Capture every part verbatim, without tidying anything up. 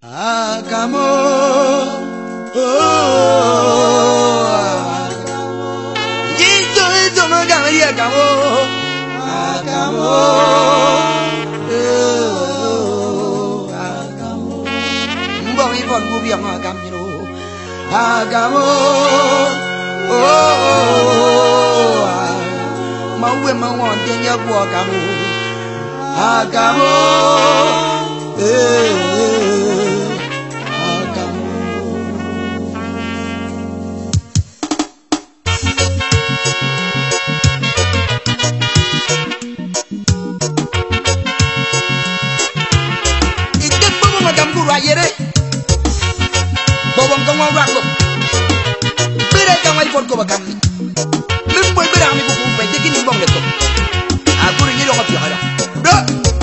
Agamo, oh, Agamo. Jito eto magama di Agamo, Agamo, oh, Agamo. Mbong ipon bubiang Agamo, Agamo, oh, mau mau wontennya buah kamu, Agamo, eh. Ayere bobong kang wawak ko bere kang ay fon ko bakam lim boy bere ami ko bay de gini bong de ko a ko ni lo ko ala do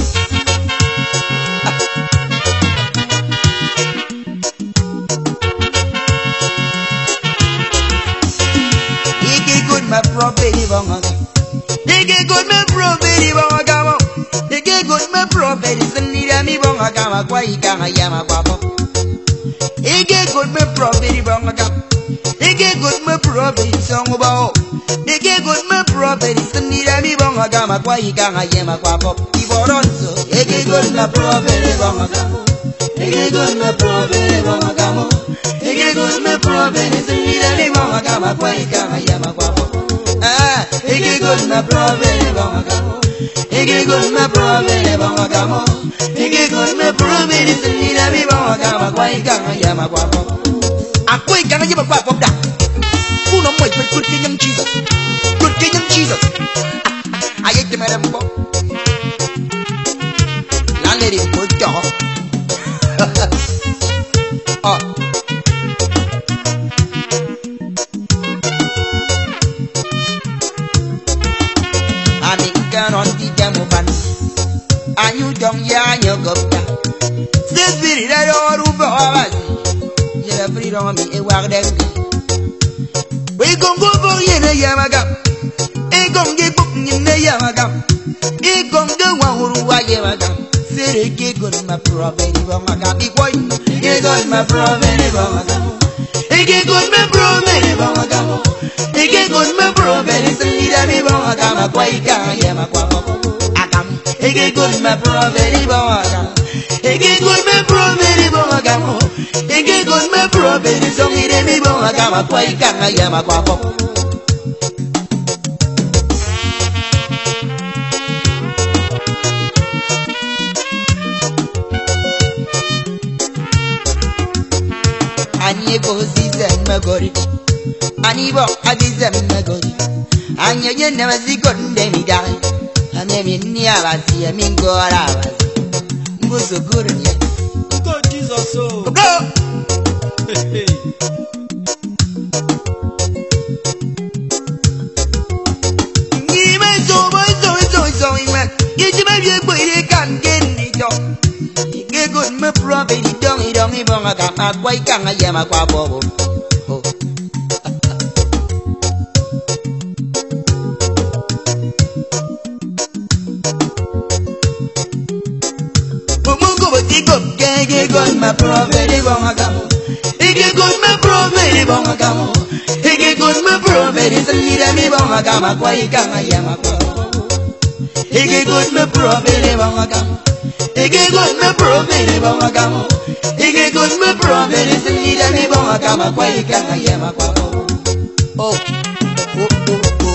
iki good my property bong aga iki good my property bong aga iki good my property senira mi bong aga ma kwa ikanga yama kwabo ige good me property bong aga ige good me property songo bao ige good me property senira mi bong aga ma kwa ikanga yama kwabo iboronzo ige good me property bong aga ige good me property bong aga mo ige good me property senira mi bong aga ma kwa ikanga yama kwabo ah ige good me property bong aga ige good me property bong aga mo ige good me property senira mi bong aga ma kwa ikanga yama kwabo aku ikanga yama kwabo da kuno mo ikut kut kenyam Jesus kut kenyam Jesus ayek de merembo laleri mo do oh on the demo ban and you don't ya your gopta this spirit that all over us you free on me e war dem we gon go for you na yamaga e gon ge book ni na yamaga e gon de wa huru wa yamaga sere ke gon ma problem ba maga bi boy e gon ma problem ba maga e ge gon ma problem ba maga e ge gon ma problem senira mi ba maga ma kwa ika yama kwa agam e ge gon ma problem ba maga e ge gon ma problem ba maga e ge gon ma problem senira mi ba maga ma kwa ika yama kwa Anye go season magori Ani bo adizem magori Anye ye never see gonde mi dai Anye mi ni abasi mi ngora abasi Mbuso guru nye Go Jesus so Go Hey Ngime so boy so so so ime Yeji ma ye boy de kan gen ni jo Ge good me property dong i dong i bonga ka ma kwai kanga ye ma kwa bobo Ige good me property bonga kamo Ige good me property bonga kamo Ige good me property senira mi bonga kama kwa ikanga ye ma kwa Ige good me property bonga kamo Ige good me property bonga kamo Ige good me property senira mi bonga kama kwa ikanga ye ma kwa Oh oh oh oh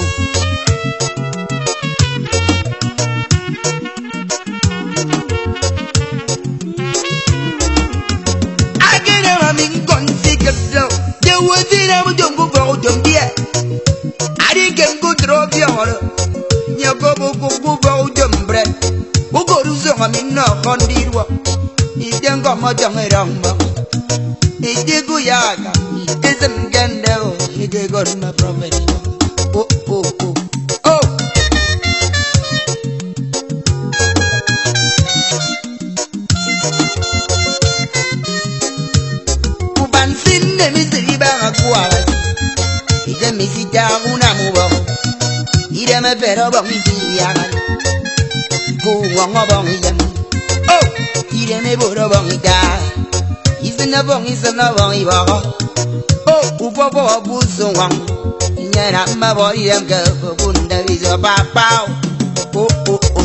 Minno kondirwa idengo mojang ramba idegu yaga idem gendo idego na prophet oh oh oh oh uban sinne misiri ba kwa idem misija una mubo idem pero ba misi yaga go wang bong yam oh ire me boro bong da isn't a bong, isn't a bong, oh, Ubobo Buzong, Yana, my body, and go for Bunda is a bow. Oh, oh, oh.